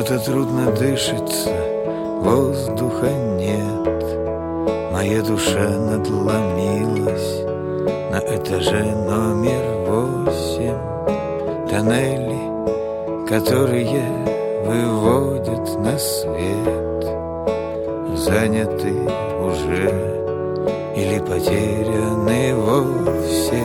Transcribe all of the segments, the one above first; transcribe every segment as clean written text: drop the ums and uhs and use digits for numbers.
Что-то трудно дышится, воздуха нет. Моя душа надломилась на этаже номер 8. Тоннели, которые выводят на свет, заняты уже или потеряны вовсе.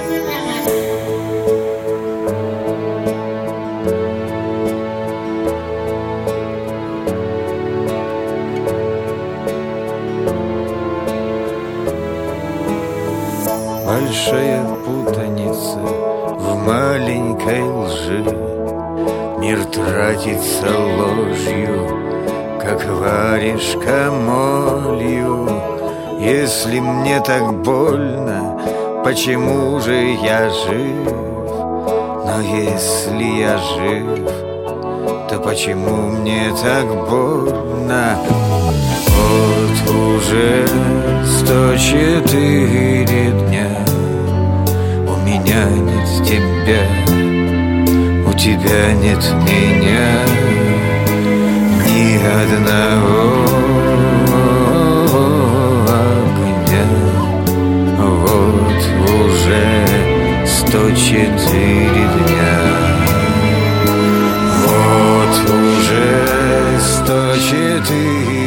Большая путаница в маленькой лжи. Мир тратится ложью, как варежка молью. Если мне так больно, почему же я жив? Но если я жив, то почему мне так больно? Вот уже 104 дня у меня нет тебя, у тебя нет меня, ни одного огня. Вот уже 104 дня. Вот уже 104